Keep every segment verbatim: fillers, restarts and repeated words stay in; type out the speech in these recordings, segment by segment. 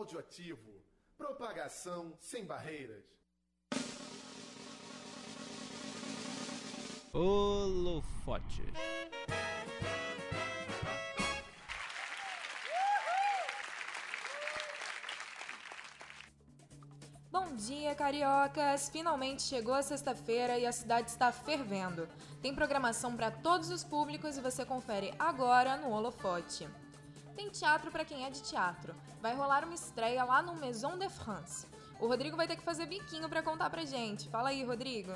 Audioativo. Propagação sem barreiras. Holofote. Bom dia, cariocas! Finalmente chegou a sexta-feira e a cidade está fervendo. Tem programação para todos os públicos e você confere agora no Holofote. Tem teatro para quem é de teatro. Vai rolar uma estreia lá no Maison de France. O Rodrigo vai ter que fazer biquinho para contar pra gente. Fala aí, Rodrigo.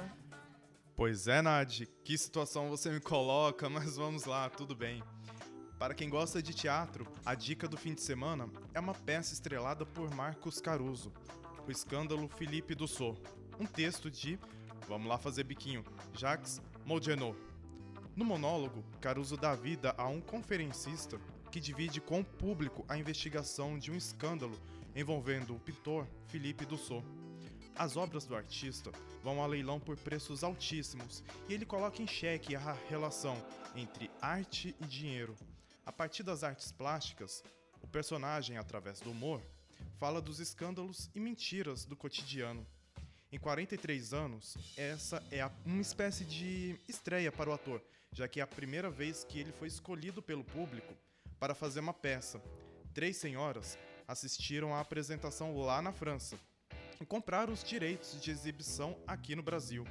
Pois é, Nadi, que situação você me coloca, mas vamos lá, tudo bem. Para quem gosta de teatro, a dica do fim de semana é uma peça estrelada por Marcos Caruso, O Escândalo Philippe Dussault, um texto de, vamos lá fazer biquinho, Jacques Modiano. No monólogo, Caruso dá vida a um conferencista que divide com o público a investigação de um escândalo envolvendo o pintor Philippe Dussault. As obras do artista vão a leilão por preços altíssimos e ele coloca em xeque a relação entre arte e dinheiro. A partir das artes plásticas, o personagem, através do humor, fala dos escândalos e mentiras do cotidiano. Em quarenta e três anos, essa é uma espécie de estreia para o ator, já que é a primeira vez que ele foi escolhido pelo público para fazer uma peça. Três senhoras assistiram à apresentação lá na França e compraram os direitos de exibição aqui no Brasil.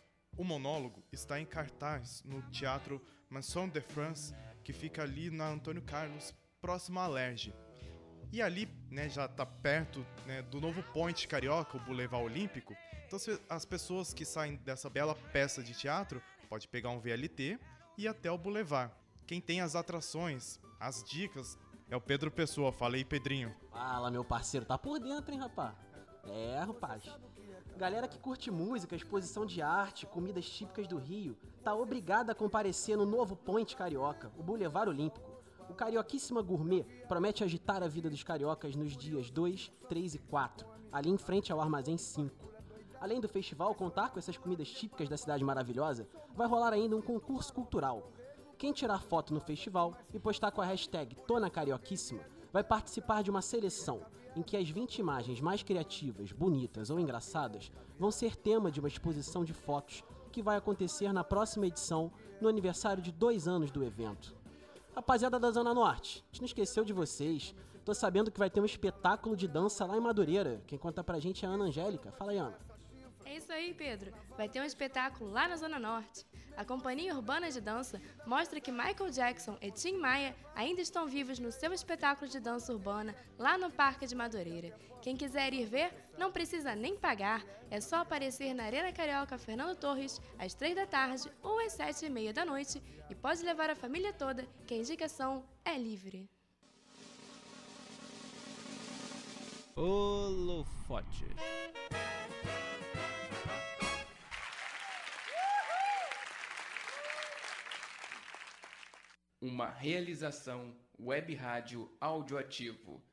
O monólogo está em cartaz no Teatro Maison de France, que fica ali na Antônio Carlos, próximo à Alerj. E ali, né, já está perto, né, do novo Point Carioca, o Boulevard Olímpico. Então as pessoas que saem dessa bela peça de teatro podem pegar um V L T e ir até o Boulevard. Quem tem as atrações, as dicas, é o Pedro Pessoa. Fala aí, Pedrinho. Fala, meu parceiro, tá por dentro, hein, rapaz? É, rapaz. Galera que curte música, exposição de arte, comidas típicas do Rio, tá obrigada a comparecer no novo Point Carioca, o Boulevard Olímpico. O Carioquíssima Gourmet promete agitar a vida dos cariocas nos dias dois, três e quatro, ali em frente ao Armazém cinco. Além do festival contar com essas comidas típicas da cidade maravilhosa, vai rolar ainda um concurso cultural. Quem tirar foto no festival e postar com a hashtag Tona Carioquíssima vai participar de uma seleção em que as vinte imagens mais criativas, bonitas ou engraçadas vão ser tema de uma exposição de fotos que vai acontecer na próxima edição, no aniversário de dois anos do evento. Rapaziada da Zona Norte, a gente não esqueceu de vocês. Tô sabendo que vai ter um espetáculo de dança lá em Madureira. Quem conta pra gente é a Ana Angélica. Fala aí, Ana. É isso aí, Pedro. Vai ter um espetáculo lá na Zona Norte. A Companhia Urbana de Dança mostra que Michael Jackson e Tim Maia ainda estão vivos no seu espetáculo de dança urbana lá no Parque de Madureira. Quem quiser ir ver, não precisa nem pagar. É só aparecer na Arena Carioca Fernando Torres às três da tarde ou às sete e meia da noite e pode levar a família toda, que a indicação é livre. Holofote. Uma realização Web Rádio Audioativo.